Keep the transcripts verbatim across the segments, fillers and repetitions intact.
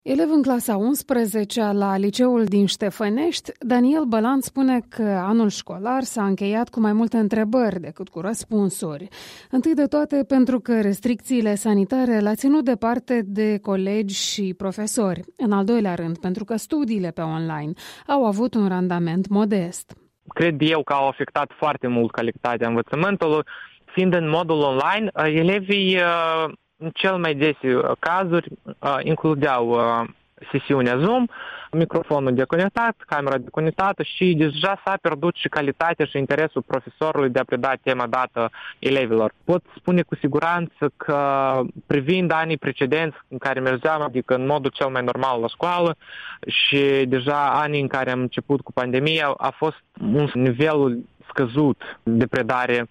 Elev în clasa a unsprezecea la liceul din Ștefănești, Daniel Bălan spune că anul școlar s-a încheiat cu mai multe întrebări decât cu răspunsuri. Întâi de toate pentru că restricțiile sanitare l-a ținut departe de colegi și profesori. În al doilea rând, pentru că studiile pe online au avut un randament modest. Cred eu că au afectat foarte mult calitatea învățământului. Fiind în modul online, elevii în cel mai dese cazuri includeau sesiunea Zoom, microfonul deconectat, camera deconectată și deja s-a pierdut și calitatea și interesul profesorului de a preda tema dată elevilor. Pot spune cu siguranță că privind anii precedenți în care mergeam, adică în modul cel mai normal la școală și deja anii în care am început cu pandemia, a fost un nivelul scăzut de predare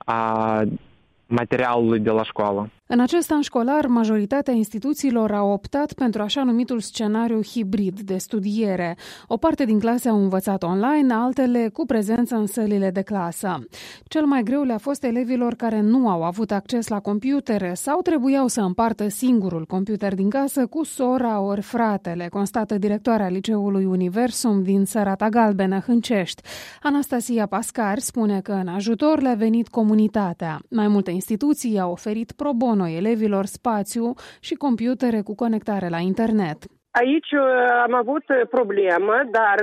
a materialului de la școală. În acest an școlar, majoritatea instituțiilor au optat pentru așa numitul scenariu hibrid de studiere. O parte din clase au învățat online, altele cu prezență în sălile de clasă. Cel mai greu le-a fost elevilor care nu au avut acces la computere sau trebuiau să împartă singurul computer din casă cu sora ori fratele, constată directoarea Liceului Universum din Sărata Galbenă, Hâncești. Anastasia Pascar spune că în ajutor le-a venit comunitatea. Mai multe instituții au oferit pro bono elevilor spațiu și computere cu conectare la internet. Aici am avut problemă, dar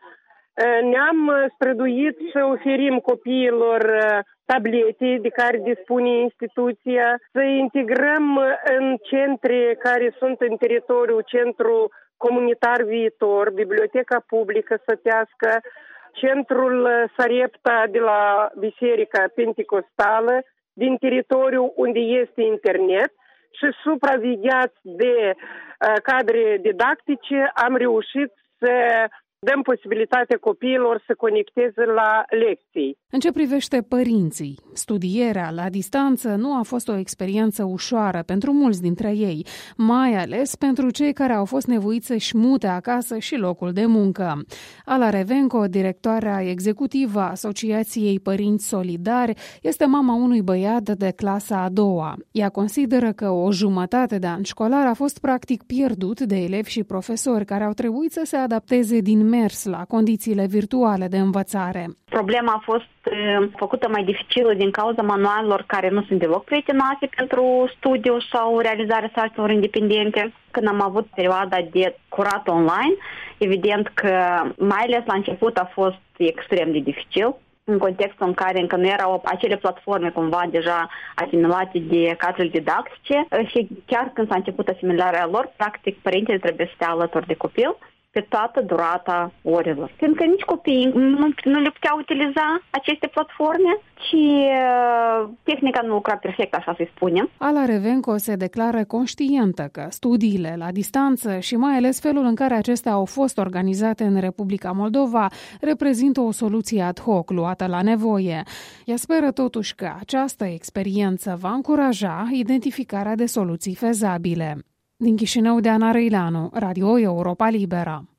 ne-am străduit să oferim copiilor tablete de care dispune instituția, să integrăm în centre care sunt în teritoriul Centru Comunitar Viitor, Biblioteca Publică Sătească, Centrul Sarepta de la Biserica Pentecostală, din teritoriul unde este internet și supravegheați de uh, cadre didactice, am reușit să dăm posibilitatea copiilor să conecteze la lecții. În ce privește părinții, studierea la distanță nu a fost o experiență ușoară pentru mulți dintre ei, mai ales pentru cei care au fost nevoiți să-și mute acasă și locul de muncă. Ala Revenco, directoarea executivă a Asociației Părinți Solidari, este mama unui băiat de clasa a doua. Ea consideră că o jumătate de an școlar a fost practic pierdut de elevi și profesori care au trebuit să se adapteze din mers la condițiile virtuale de învățare. Problema a fost făcută mai dificilă din cauza manualelor care nu sunt deloc prietenoase pentru studiu sau realizarea sarcinilor independente. Când am avut perioada de curat online, evident că mai ales la început a fost extrem de dificil, în contextul în care încă nu erau acele platforme cumva deja asimilate de cadrele didactice și chiar când s-a început asimilarea lor, practic părintele trebuie să stea alături de copil pe toată durata orelor. Pentru că nici copiii nu, nu le puteau utiliza aceste platforme și uh, tehnica nu lucra perfect, așa să-i spunem. Ala Revenco se declară conștientă că studiile la distanță și mai ales felul în care acestea au fost organizate în Republica Moldova reprezintă o soluție ad hoc luată la nevoie. Ea speră totuși că această experiență va încuraja identificarea de soluții fezabile. Din Chișinău, Deana Răileanu, Radio Europa Liberă.